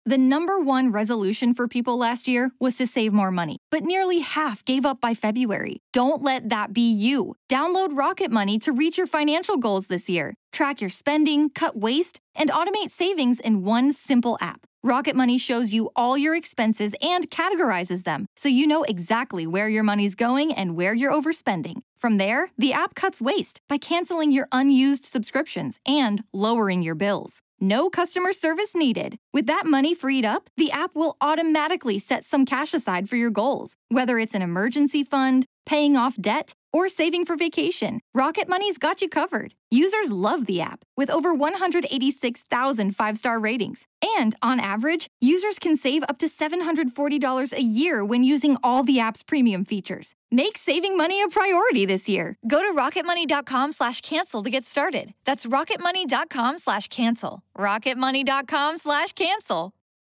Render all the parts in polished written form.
The number one resolution for people last year was to save more money, but nearly half gave up by February. Don't let that be you. Download Rocket Money to reach your financial goals this year. Track your spending, cut waste, and automate savings in one simple app. Rocket Money shows you all your expenses and categorizes them, so you know exactly where your money's going and where you're overspending. From there, the app cuts waste by canceling your unused subscriptions and lowering your bills. No customer service needed. With that money freed up, the app will automatically set some cash aside for your goals. Whether it's an emergency fund, paying off debt, or saving for vacation, Rocket Money's got you covered. Users love the app, with over 186,000 five-star ratings. And on average, users can save up to $740 a year when using all the app's premium features. Make saving money a priority this year. Go to rocketmoney.com/cancel to get started. That's rocketmoney.com/cancel. rocketmoney.com/cancel.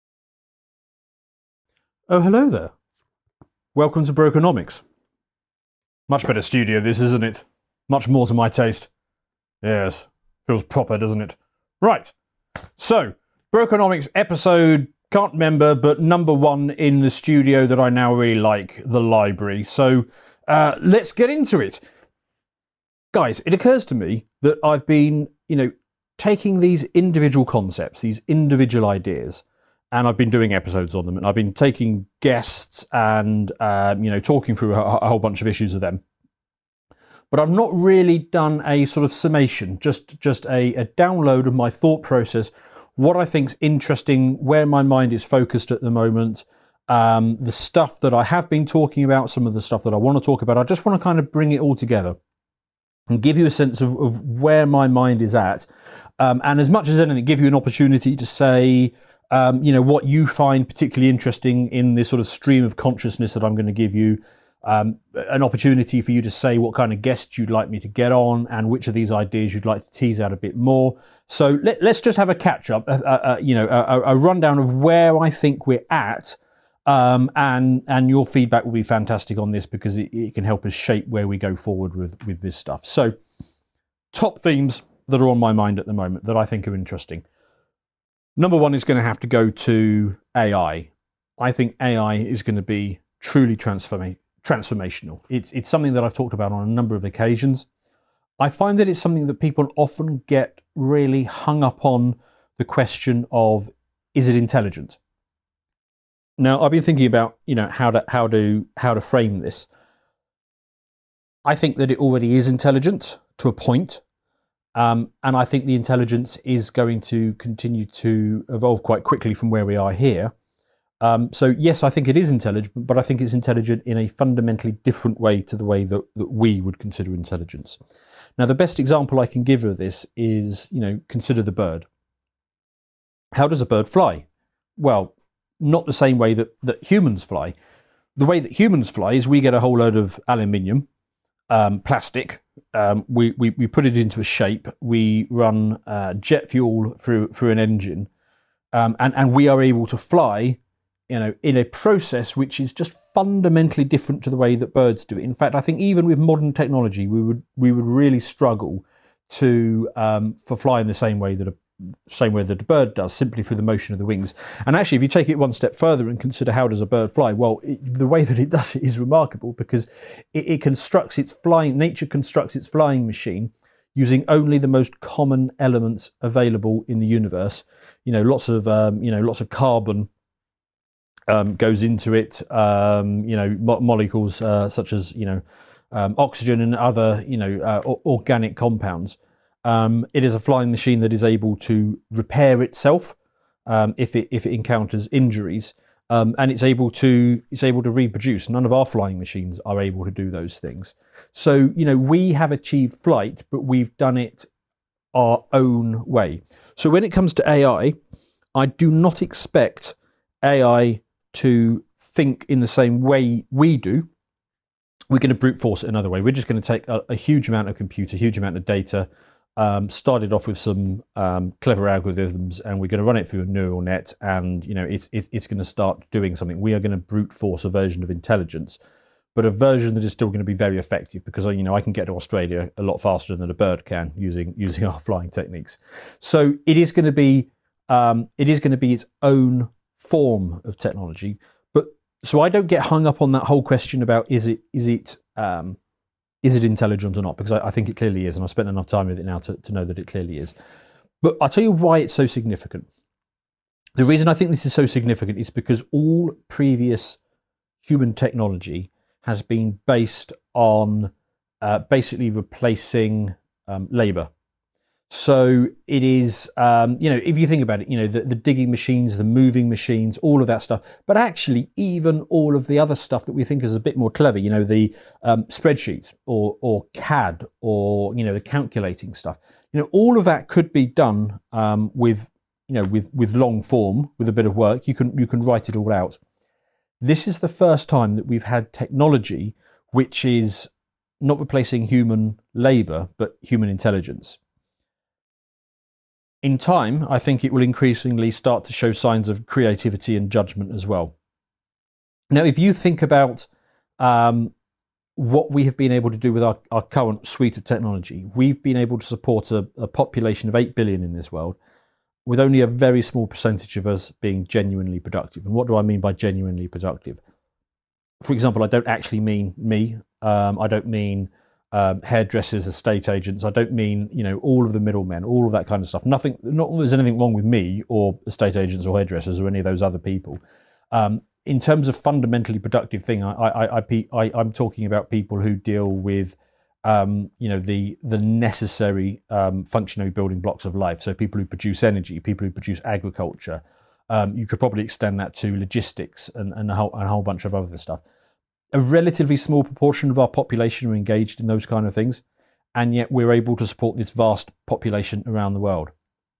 Oh, hello there. Welcome to Brokenomics. Much better studio this, isn't it? Much more to my taste. Yes, feels proper, doesn't it? Right, so, Brokenomics episode, can't remember, but number one in the studio that I now really like, the library. So, let's get into it. Guys, it occurs to me that I've been, taking these individual concepts, these individual ideas, and I've been doing episodes on them, and I've been taking guests and, talking through a whole bunch of issues of them. But I've not really done a sort of summation, just a download of my thought process, what I think's interesting, where my mind is focused at the moment, the stuff that I have been talking about, some of the stuff that I want to talk about. I just want to kind of bring it all together and give you a sense of where my mind is at. And as much as anything, give you an opportunity to say, what you find particularly interesting in this sort of stream of consciousness that I'm going to give you, an opportunity for you to say what kind of guests you'd like me to get on and which of these ideas you'd like to tease out a bit more. So let's just have a catch up, a rundown of where I think we're at, and your feedback will be fantastic on this because it can help us shape where we go forward with this stuff. So top themes that are on my mind at the moment that I think are interesting. Number one is going to have to go to AI. I think AI is going to be truly transformational. It's something that I've talked about on a number of occasions. I find that it's something that people often get really hung up on the question of, is it intelligent? Now, I've been thinking about, how to frame this. I think that it already is intelligent to a point. And I think the intelligence is going to continue to evolve quite quickly from where we are here. So yes, I think it is intelligent, but I think it's intelligent in a fundamentally different way to the way that we would consider intelligence. Now, the best example I can give of this is, consider the bird. How does a bird fly? Well, not the same way that humans fly. The way that humans fly is we get a whole load of aluminium, plastic, we put it into a shape, we run jet fuel through an engine, and we are able to fly, in a process which is just fundamentally different to the way that birds do it. In fact, I think even with modern technology, we would really struggle for flying the same way that a bird does, simply through the motion of the wings. And actually, if you take it one step further and consider how does a bird fly, well, the way that it does it is remarkable because nature constructs its flying machine using only the most common elements available in the universe. Lots of carbon goes into it. Molecules such as oxygen and other organic compounds. It is a flying machine that is able to repair itself if it encounters injuries, and it's able to reproduce. None of our flying machines are able to do those things. So we have achieved flight, but we've done it our own way. So when it comes to AI, I do not expect AI to think in the same way we do. We're going to brute force it another way. We're just going to take a huge amount of compute, a huge amount of data. Started off with some clever algorithms, and we're going to run it through a neural net, and it's going to start doing something. We are going to brute force a version of intelligence, but a version that is still going to be very effective because I can get to Australia a lot faster than a bird can using our flying techniques. So it is going to be its own form of technology. But so I don't get hung up on that whole question about is it intelligent or not, because I think it clearly is, and I've spent enough time with it now to know that it clearly is. But I'll tell you why it's so significant. The reason I think this is so significant is because all previous human technology has been based on basically replacing labour. So it is, if you think about it, the digging machines, the moving machines, all of that stuff. But actually, even all of the other stuff that we think is a bit more clever, the spreadsheets or CAD or, the calculating stuff. All of that could be done with long form, with a bit of work. You can write it all out. This is the first time that we've had technology which is not replacing human labour, but human intelligence. In time, I think it will increasingly start to show signs of creativity and judgment as well. Now, if you think about what we have been able to do with our current suite of technology, we've been able to support a population of 8 billion in this world, with only a very small percentage of us being genuinely productive. And what do I mean by genuinely productive? For example, I don't actually mean me. I don't mean hairdressers, estate agents. I don't mean, all of the middlemen, all of that kind of stuff. Not that there's anything wrong with me or estate agents or hairdressers or any of those other people. In terms of fundamentally productive thing, I'm talking about people who deal with, the necessary functionary building blocks of life. So people who produce energy, people who produce agriculture. You could probably extend that to logistics and a whole bunch of other stuff. A relatively small proportion of our population are engaged in those kind of things, and yet we're able to support this vast population around the world.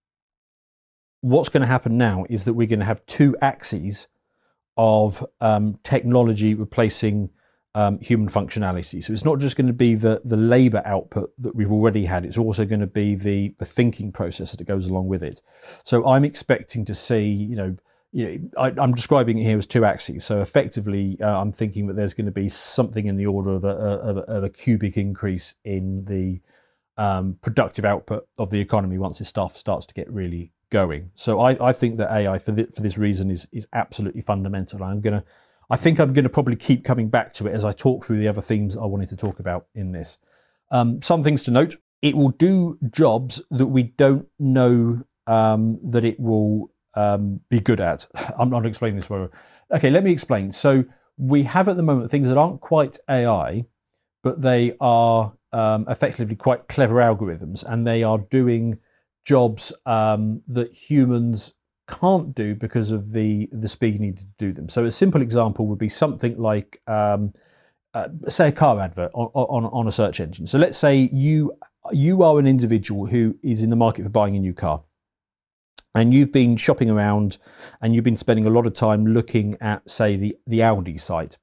What's going to happen now is that we're going to have two axes of technology replacing human functionality. So it's not just going to be the labour output that we've already had, it's also going to be the thinking process that goes along with it. So I'm expecting to see, I'm describing it here as two axes. So effectively, I'm thinking that there's going to be something in the order of a cubic increase in the productive output of the economy once this stuff starts to get really going. So I think that AI, for this reason, is absolutely fundamental. I think I'm going to probably keep coming back to it as I talk through the other themes I wanted to talk about in this. Some things to note: it will do jobs that we don't know that it will be good at. I'm not explaining this well. Okay, let me explain. So we have at the moment things that aren't quite AI, but they are effectively quite clever algorithms, and they are doing jobs that humans can't do because of the speed needed to do them. So a simple example would be something like, say, a car advert on a search engine. So let's say you are an individual who is in the market for buying a new car. And you've been shopping around and you've been spending a lot of time looking at, say, the Audi site.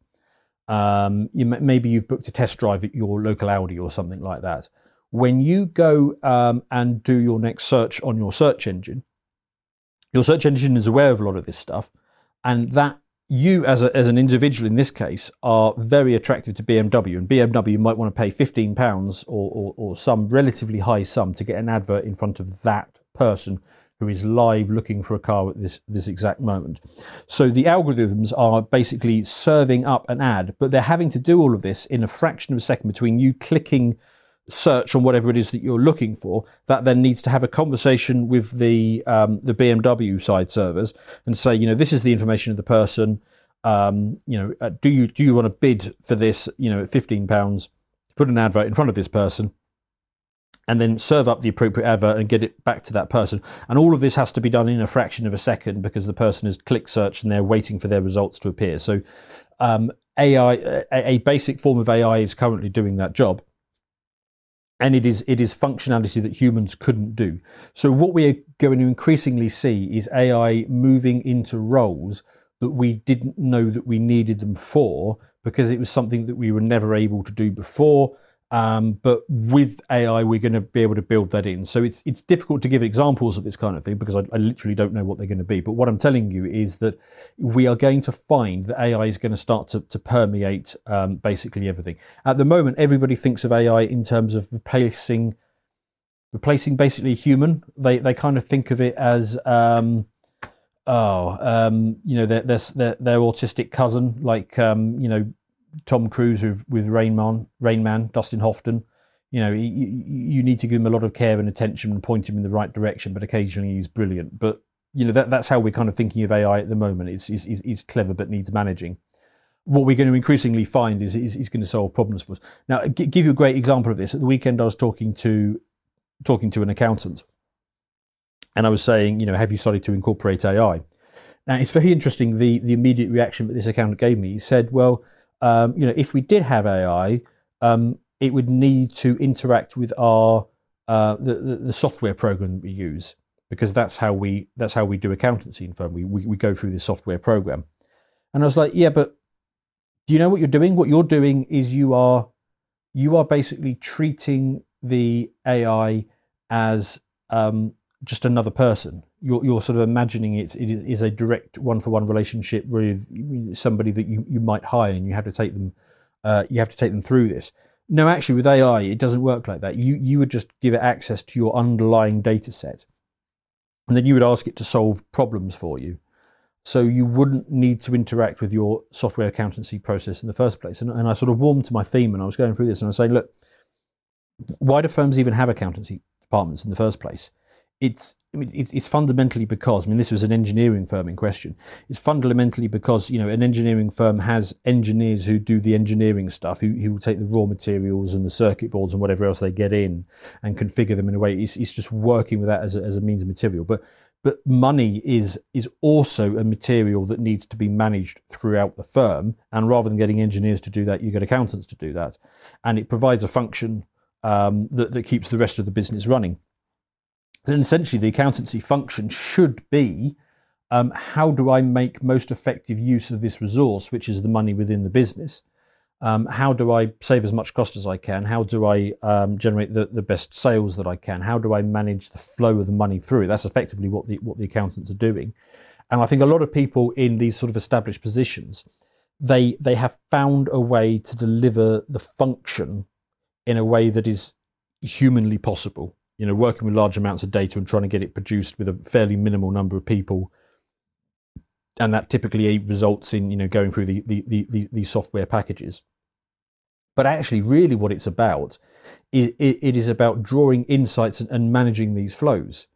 Maybe you've booked a test drive at your local Audi or something like that. When you go and do your next search on your search engine is aware of a lot of this stuff, and that you as an individual in this case are very attractive to BMW, and BMW might want to pay £15 or some relatively high sum to get an advert in front of that person who is live looking for a car at this exact moment. So the algorithms are basically serving up an ad, but they're having to do all of this in a fraction of a second between you clicking search on whatever it is that you're looking for. That then needs to have a conversation with the BMW side servers and say, this is the information of the person. Do you want to bid for this? At £15, put an advert in front of this person, and then serve up the appropriate advert and get it back to that person. And all of this has to be done in a fraction of a second because the person has clicked search and they're waiting for their results to appear. So AI, a basic form of AI, is currently doing that job. And it is functionality that humans couldn't do. So what we are going to increasingly see is AI moving into roles that we didn't know that we needed them for, because it was something that we were never able to do before. But with AI, we're going to be able to build that in. So it's difficult to give examples of this kind of thing because I literally don't know what they're going to be. But what I'm telling you is that we are going to find that AI is going to start to permeate basically everything. At the moment, everybody thinks of AI in terms of replacing basically human. They kind of think of it as their autistic cousin, like Tom Cruise with Rain Man, Dustin Hoffman. You need to give him a lot of care and attention and point him in the right direction, but occasionally he's brilliant. But that's how we're kind of thinking of AI at the moment. It's clever but needs managing. What we're going to increasingly find is going to solve problems for us. Now, give you a great example of this. At the weekend, I was talking to an accountant, and I was saying, have you started to incorporate AI? Now, it's very interesting, the immediate reaction that this accountant gave me. He said, well, if we did have AI, it would need to interact with our the software program that we use, because that's how we do accountancy in firm. We go through this software program. And I was like, yeah, but do you know what you're doing? What you're doing is you are basically treating the AI as just another person. You're sort of imagining it is a direct one-for-one relationship with somebody that you might hire, and you have to take them through this. No, actually, with AI, it doesn't work like that. You would just give it access to your underlying data set, and then you would ask it to solve problems for you. So you wouldn't need to interact with your software accountancy process in the first place. And I sort of warmed to my theme, and I was going through this, and I was saying, look, why do firms even have accountancy departments in the first place? It's fundamentally because, this was an engineering firm in question. It's fundamentally because, an engineering firm has engineers who do the engineering stuff, who will take the raw materials and the circuit boards and whatever else they get in and configure them in a way. It's just working with that as a means of material. But money is also a material that needs to be managed throughout the firm. And rather than getting engineers to do that, you get accountants to do that. And it provides a function that keeps the rest of the business running. And essentially, the accountancy function should be, how do I make most effective use of this resource, which is the money within the business? How do I save as much cost as I can? How do I generate the best sales that I can? How do I manage the flow of the money through it? That's effectively what the accountants are doing. And I think a lot of people in these sort of established positions, they have found a way to deliver the function in a way that is humanly possible. Working with large amounts of data and trying to get it produced with a fairly minimal number of people. And that typically results in, going through the software packages. But actually, really what it's about, it is about drawing insights and managing these flows.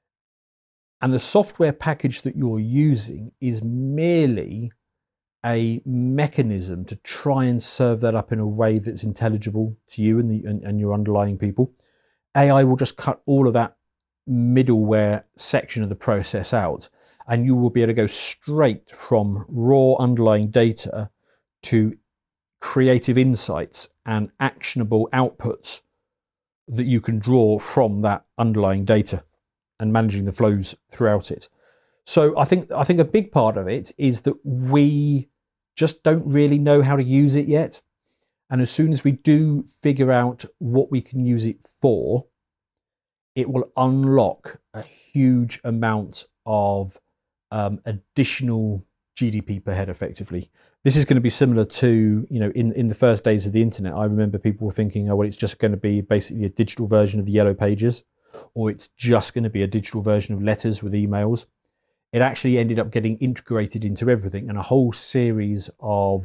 And the software package that you're using is merely a mechanism to try and serve that up in a way that's intelligible to you and your underlying people. AI will just cut all of that middleware section of the process out, and you will be able to go straight from raw underlying data to creative insights and actionable outputs that you can draw from that underlying data and managing the flows throughout it. So I think a big part of it is that we just don't really know how to use it yet. And as soon as we do figure out what we can use it for, it will unlock a huge amount of additional GDP per head, effectively. This is going to be similar to, in the first days of the internet. I remember people were thinking, it's just going to be basically a digital version of the Yellow Pages, or it's just going to be a digital version of letters with emails. It actually ended up getting integrated into everything, and a whole series of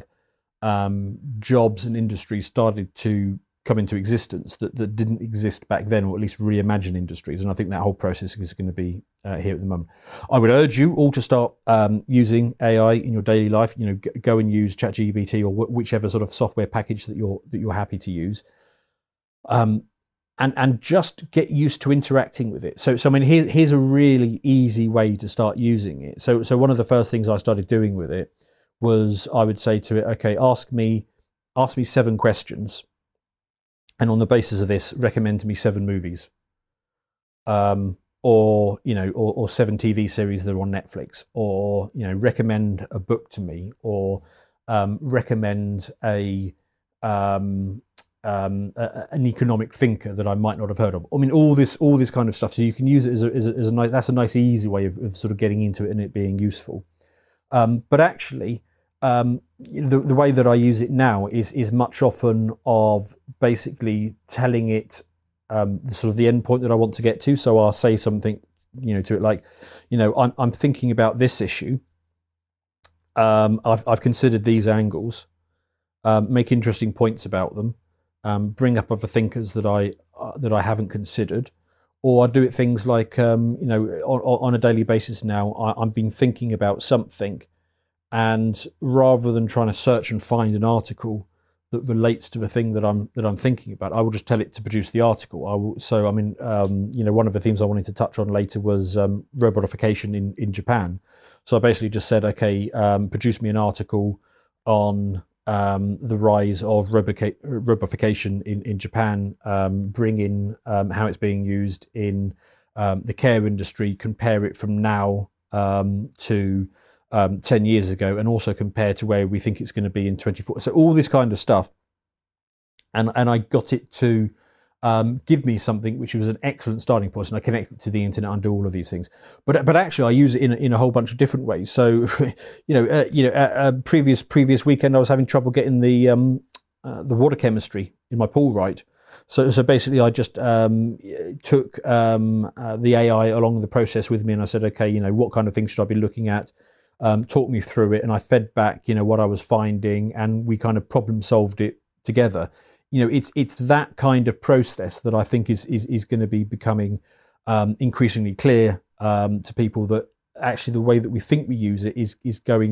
jobs and industries started to come into existence that didn't exist back then, or at least reimagine industries. And I think that whole process is going to be here at the moment. I would urge you all to start using AI in your daily life. Go and use ChatGPT or whichever sort of software package that you're happy to use, and just get used to interacting with it. So here's a really easy way to start using it. So one of the first things I started doing with it was I would say to it, okay, ask me 7 questions. And on the basis of this, recommend to me 7 movies, or 7 TV series that are on Netflix, or recommend a book to me, or recommend an economic thinker that I might not have heard of. All this kind of stuff. So you can use it as a nice. That's a nice, easy way of sort of getting into it and it being useful. But actually, the way that I use it now is much often of basically telling it sort of the end point that I want to get to. So I'll say something to it. Like, I'm thinking about this issue. I've considered these angles, make interesting points about them, bring up other thinkers that I haven't considered, or I do it things like on a daily basis now. I've been thinking about something, and rather than trying to search and find an article that relates to the thing that I'm thinking about, I will just tell it to produce the article. One of the themes I wanted to touch on later was robotification in Japan. So I basically just said, okay, produce me an article on the rise of robotification in Japan, bring in how it's being used in the care industry, compare it from now to 10 years ago, and also compare to where we think it's going to be in 24. So all this kind of stuff. And I got it to give me something which was an excellent starting point, and I connect it to the internet and do all of these things. But actually, I use it in a whole bunch of different ways. So, previous weekend, I was having trouble getting the water chemistry in my pool right. So basically, I just took the AI along the process with me, and I said, okay, what kind of things should I be looking at? Talk me through it, and I fed back, what I was finding, and we kind of problem solved it together. It's that kind of process that I think is going to be becoming increasingly clear to people, that actually the way that we think we use it is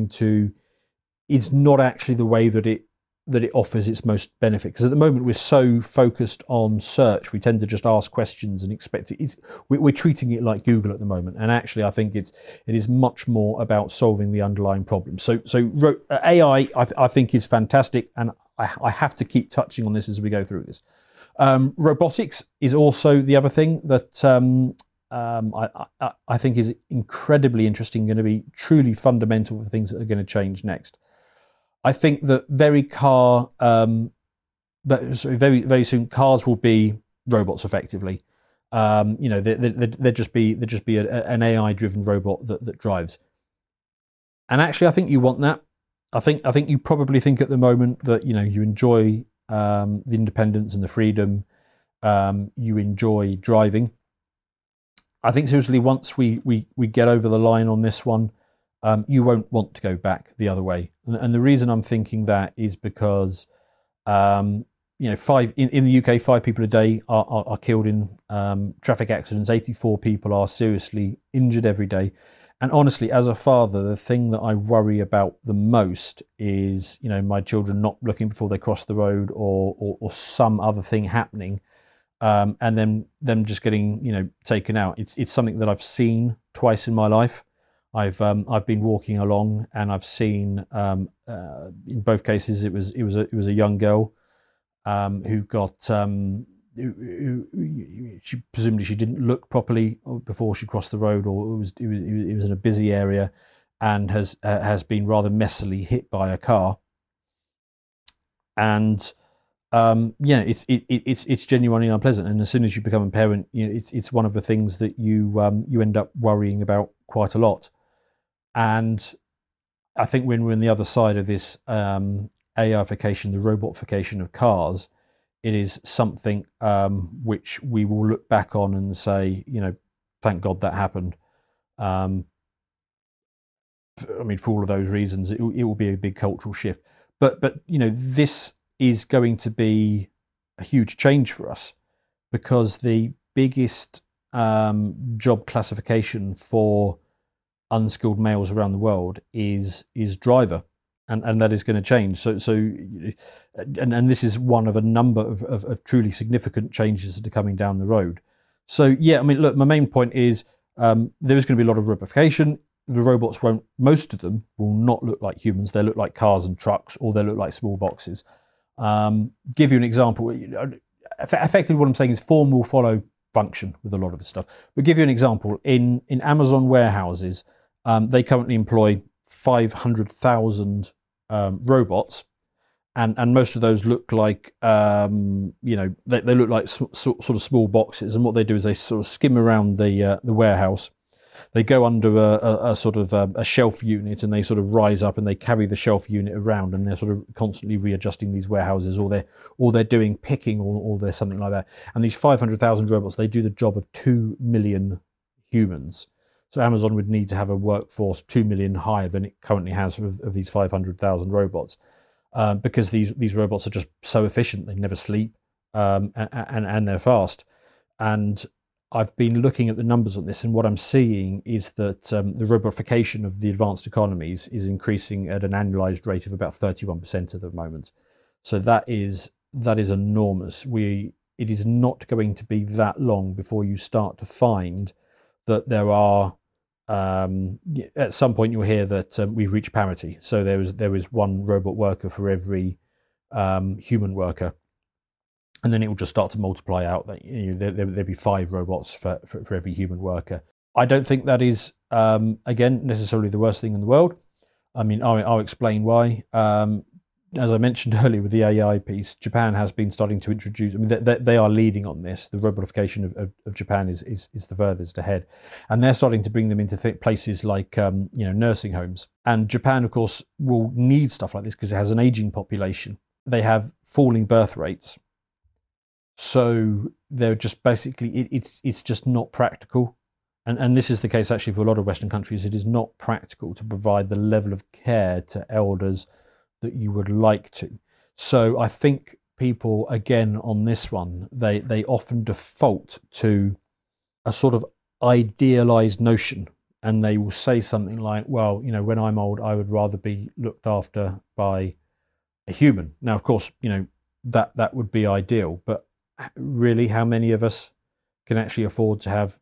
not actually the way that it offers its most benefit. Because at the moment we're so focused on search, we tend to just ask questions and expect it. We're treating it like Google at the moment, and actually I think it is much more about solving the underlying problem. So AI I think is fantastic, and I have to keep touching on this as we go through this. Robotics is also the other thing that I think is incredibly interesting, going to be truly fundamental for things that are going to change next. I think that very soon cars will be robots effectively. There'd just be an AI-driven robot that drives. And actually, I think you want that. I think you probably think at the moment that you enjoy the independence and the freedom. You enjoy driving. I think seriously, once we get over the line on this one, you won't want to go back the other way. And the reason I'm thinking that is because in the UK, 5 people a day are killed in traffic accidents. 84 people are seriously injured every day. And honestly, as a father, the thing that I worry about the most is, my children not looking before they cross the road, or some other thing happening, and then them just getting, taken out. It's something that I've seen twice in my life. I've been walking along, and I've seen in both cases it was a young girl who got. She presumably she didn't look properly before she crossed the road, or it was in a busy area, and has been rather messily hit by a car. And it's genuinely unpleasant. And as soon as you become a parent, it's one of the things that you end up worrying about quite a lot. And I think when we're on the other side of this AIification, the robotification of cars, it is something which we will look back on and say, thank God that happened. For all of those reasons, it will be a big cultural shift. But this is going to be a huge change for us, because the biggest job classification for unskilled males around the world is driver. And that is going to change. And this is one of a number of truly significant changes that are coming down the road. So look, my main point is there is going to be a lot of robotification. The robots most of them will not look like humans. They look like cars and trucks, or they look like small boxes. Give you an example. Effectively, what I'm saying is form will follow function with a lot of this stuff. But give you an example. In Amazon warehouses, they currently employ 500,000 robots, and most of those look like they look like sort of small boxes. And what they do is they sort of skim around the warehouse. They go under a sort of a shelf unit, and they sort of rise up and they carry the shelf unit around, and they're sort of constantly readjusting these warehouses, or they're doing picking, or they're something like that. And these 500,000 robots, they do the job of 2 million humans. So Amazon would need to have a workforce 2 million higher than it currently has of these 500,000 robots, because these robots are just so efficient. They never sleep, and they're fast. And I've been looking at the numbers on this, and what I'm seeing is that the robotification of the advanced economies is increasing at an annualized rate of about 31% at the moment. So that is enormous. It is not going to be that long before you start to find that there are, at some point you'll hear that we've reached parity. So there is one robot worker for every human worker. And then it will just start to multiply out. That there'll be 5 robots for every human worker. I don't think that is, again, necessarily the worst thing in the world. I mean, I'll explain why. As I mentioned earlier with the AI piece, Japan has been starting to introduce. I mean, they are leading on this. The robotification of Japan is the furthest ahead, and they're starting to bring them into places like nursing homes. And Japan, of course, will need stuff like this because it has an aging population. They have falling birth rates. So they're just basically, it's just not practical. And this is the case actually for a lot of Western countries. It is not practical to provide the level of care to elders that you would like to. So I think people, again, on this one, they often default to a sort of idealized notion. And they will say something like, well, when I'm old, I would rather be looked after by a human. Now, of course, that would be ideal, but really, how many of us can actually afford to have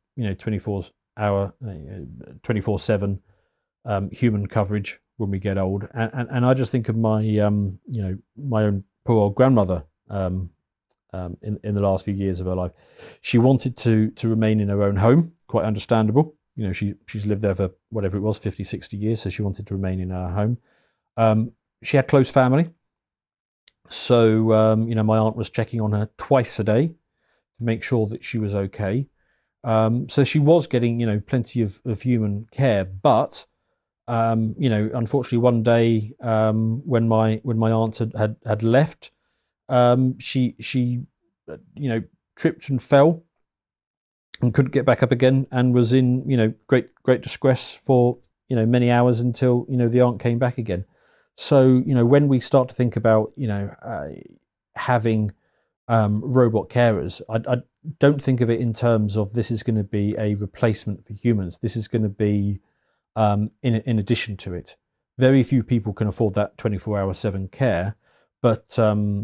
24/7 human coverage when we get old? And I just think of my my own poor old grandmother in the last few years of her life. She wanted to remain in her own home, quite understandable. She's lived there for whatever it was, 50, 60 years, so she wanted to remain in her home. She had close family. So, my aunt was checking on her twice a day to make sure that she was okay. So she was getting, plenty of human care. But, unfortunately, one day when my aunt had left, she tripped and fell and couldn't get back up again, and was in, great distress for, many hours until, the aunt came back again. So, when we start to think about, having robot carers, I don't think of it in terms of this is going to be a replacement for humans. This is going to be in addition to it. Very few people can afford that 24/7 care, but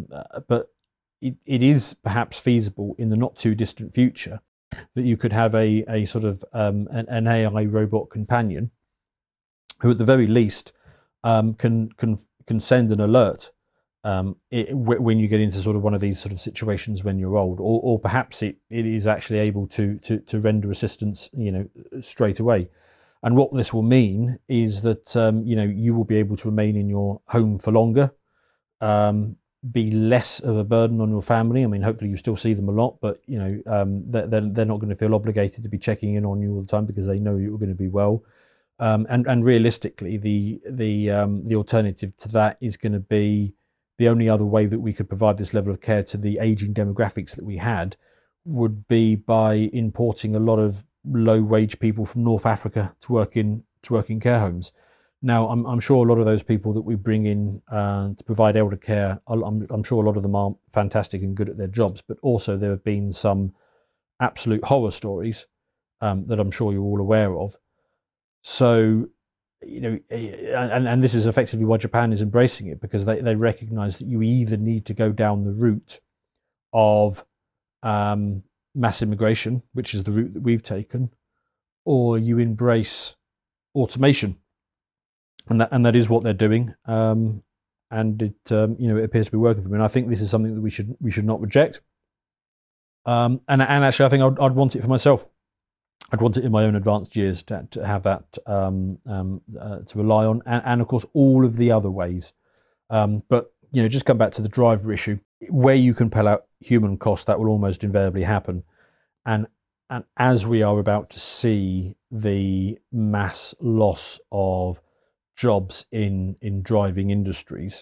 it is perhaps feasible in the not too distant future that you could have a sort of an AI robot companion who, at the very least, can send an alert when you get into sort of one of these sort of situations when you're old, or perhaps it is actually able to render assistance straight away. And what this will mean is that you will be able to remain in your home for longer, be less of a burden on your family. I mean, hopefully you still see them a lot, but they're not going to feel obligated to be checking in on you all the time because they know you're going to be well. And realistically, the alternative to that is going to be the only other way that we could provide this level of care to the aging demographics that we had would be by importing a lot of low-wage people from North Africa to work in care homes. Now, I'm sure a lot of those people that we bring in to provide elder care, I'm sure a lot of them are fantastic and good at their jobs, but also there have been some absolute horror stories that I'm sure you're all aware of. So, and this is effectively why Japan is embracing it, because they recognise that you either need to go down the route of mass immigration, which is the route that we've taken, or you embrace automation, and that is what they're doing, and it it appears to be working for them. And I think this is something that we should not reject. And actually, I think I'd want it for myself. I'd want it in my own advanced years to have that to rely on, and of course all of the other ways. But just come back to the driver issue, where you can pull out human cost, that will almost invariably happen. And as we are about to see the mass loss of jobs in driving industries,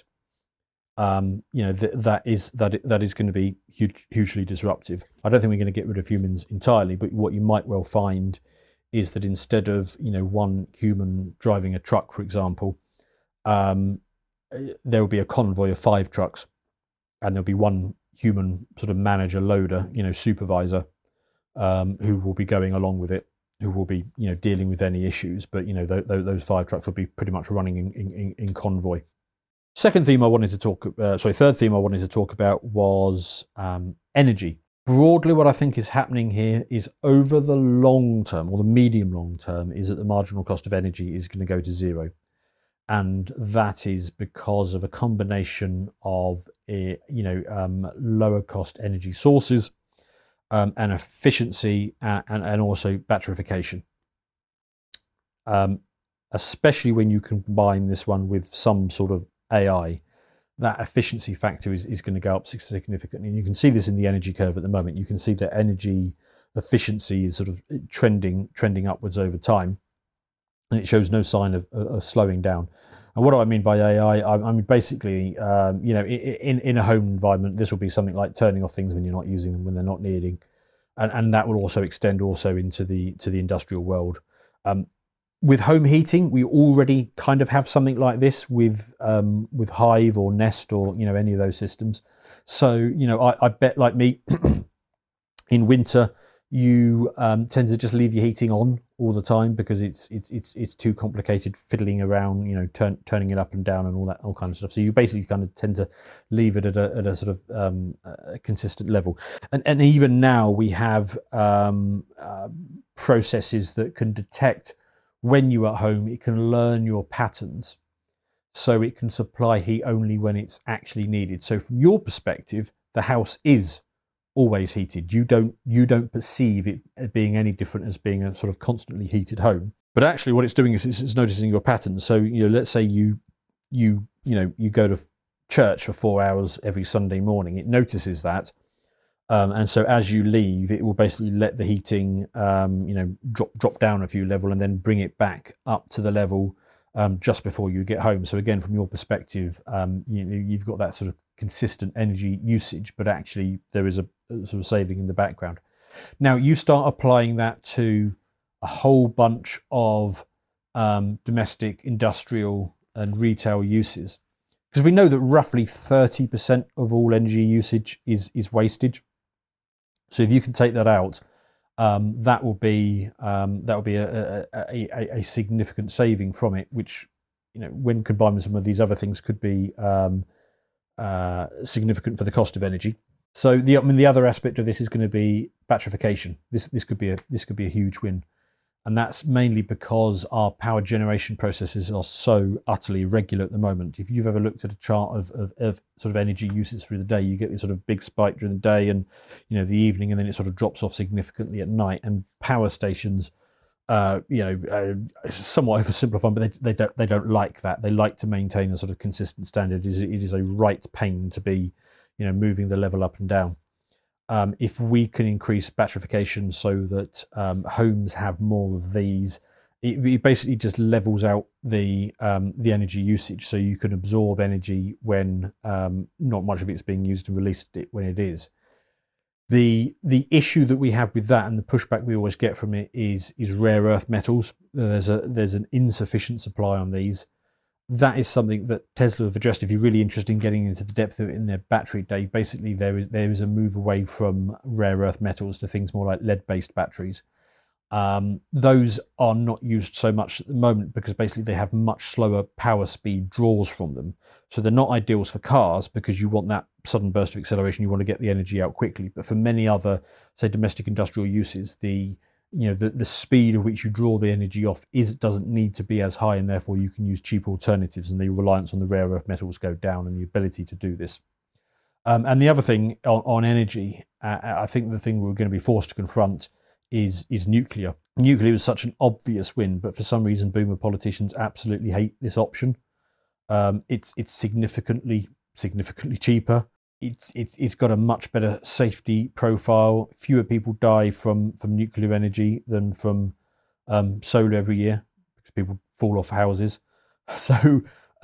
that is going to be hugely disruptive. I don't think we're going to get rid of humans entirely, but what you might well find is that instead of one human driving a truck, for example, there will be a convoy of 5 trucks, and there'll be one human sort of manager, loader, supervisor, who will be going along with it, who will be dealing with any issues. But those 5 trucks will be pretty much running in convoy. Third theme I wanted to talk about was energy. Broadly, what I think is happening here is over the long term, or the medium long term, is that the marginal cost of energy is going to go to zero. And that is because of a combination of lower cost energy sources and efficiency and also batterification. Especially when you combine this one with some sort of AI, that efficiency factor is going to go up significantly. And you can see this in the energy curve at the moment. You can see that energy efficiency is sort of trending upwards over time, and it shows no sign of slowing down. And what do I mean by AI? I mean basically, in a home environment, this will be something like turning off things when you're not using them, when they're not needing, and that will also extend into the industrial world. With home heating, we already kind of have something like this with Hive or Nest or any of those systems. So I bet, like me, in winter you tend to just leave your heating on all the time because it's too complicated fiddling around, turning it up and down and all kind of stuff. So you basically kind of tend to leave it at a sort of a consistent level. And even now we have processes that can detect when you're at home. It can learn your patterns, so it can supply heat only when it's actually needed. So from your perspective, the house is always heated. You don't perceive it being any different as being a sort of constantly heated home. But actually what it's doing is it's noticing your patterns. So let's say you go to church for 4 hours every Sunday morning. It notices that. And so as you leave, it will basically let the heating, drop down a few level and then bring it back up to the level just before you get home. So again, from your perspective, you've got that sort of consistent energy usage, but actually there is a sort of saving in the background. Now you start applying that to a whole bunch of domestic, industrial, and retail uses, because we know that roughly 30% of all energy usage is wastage. So if you can take that out, that will be a significant saving from it, which when combined with some of these other things could be significant for the cost of energy. So the other aspect of this is going to be batterification. This could be a huge win, and that's mainly because our power generation processes are so utterly irregular at the moment. If you've ever looked at a chart of sort of energy uses through the day, you get this sort of big spike during the day and the evening, and then it sort of drops off significantly at night. And power stations, somewhat oversimplifying, but they don't like that. They like to maintain a sort of consistent standard. It is a right pain to be moving the level up and down. If we can increase batterification so that homes have more of these, it basically just levels out the energy usage, so you can absorb energy when not much of it's being used and release it when it is. The issue that we have with that, and the pushback we always get from it, is rare earth metals. There's an insufficient supply on these. That is something that Tesla have addressed. If you're really interested in getting into the depth of it in their battery day, basically there is a move away from rare earth metals to things more like lead-based batteries. Those are not used so much at the moment because basically they have much slower power speed draws from them. So they're not ideals for cars because you want that sudden burst of acceleration. You want to get the energy out quickly. But for many other, say, domestic industrial uses, the speed at which you draw the energy off doesn't need to be as high, and therefore you can use cheap alternatives, and the reliance on the rare earth metals go down, and the ability to do this. And the other thing on energy, I think the thing we're going to be forced to confront is nuclear. Nuclear is such an obvious win, but for some reason boomer politicians absolutely hate this option. It's significantly cheaper. It's got a much better safety profile. Fewer people die from nuclear energy than from solar every year because people fall off houses. So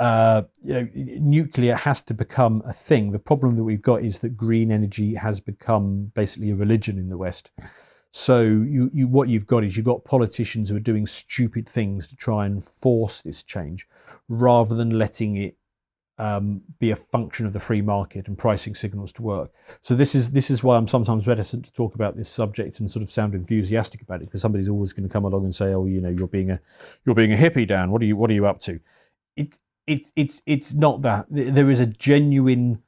nuclear has to become a thing. The problem that we've got is that green energy has become basically a religion in the West. So what you've got is you've got politicians who are doing stupid things to try and force this change, rather than letting it be a function of the free market and pricing signals to work. So this is why I'm sometimes reticent to talk about this subject and sort of sound enthusiastic about it, because somebody's always going to come along and say, "Oh, you're being a hippie, Dan. What are you up to?" It's not that. There is a genuine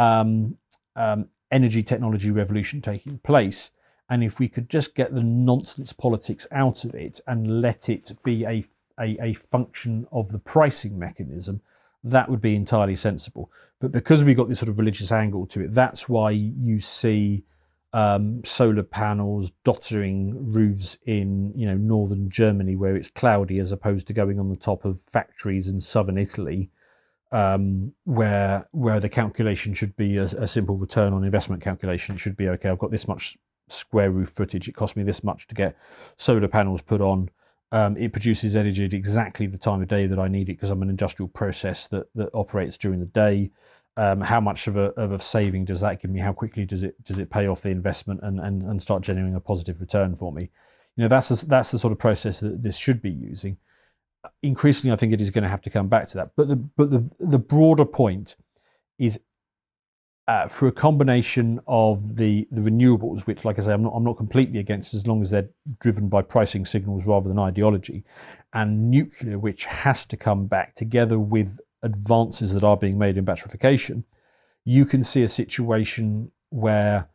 energy technology revolution taking place. And if we could just get the nonsense politics out of it and let it be a function of the pricing mechanism, that would be entirely sensible. But because we got this sort of religious angle to it, that's why you see solar panels dottering roofs in northern Germany, where it's cloudy, as opposed to going on the top of factories in southern Italy, where the calculation should be a simple return on investment calculation. It should be, okay, I've got this much square roof footage, it cost me this much to get solar panels put on. It produces energy at exactly the time of day that I need it, because I'm an industrial process that operates during the day. How much of a saving does that give me? How quickly does it pay off the investment and start generating a positive return for me? That's the sort of process that this should be using. Increasingly, I think it is going to have to come back to that. But the broader point is, for a combination of the renewables, which, like I say, I'm not completely against, as long as they're driven by pricing signals rather than ideology, and nuclear, which has to come back together with advances that are being made in batterification, you can see a situation where